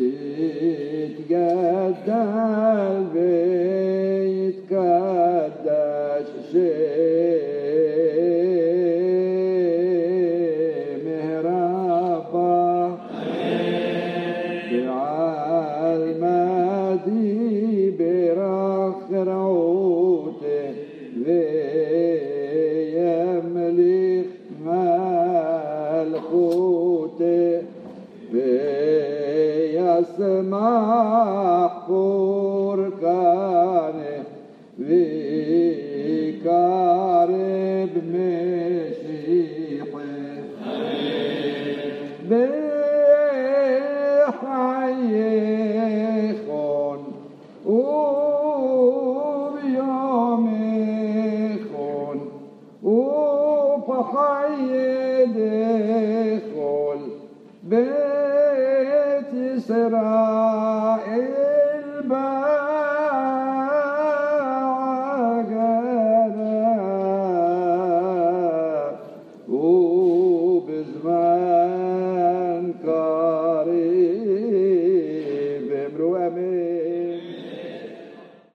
ويتقدم ويتقدس شمه ربه بعلمدي برخ رعوته ويملك ملكوته ويسمع بركانه ويقارب مسيحه بحيخون وبيوميخون وبحيدخول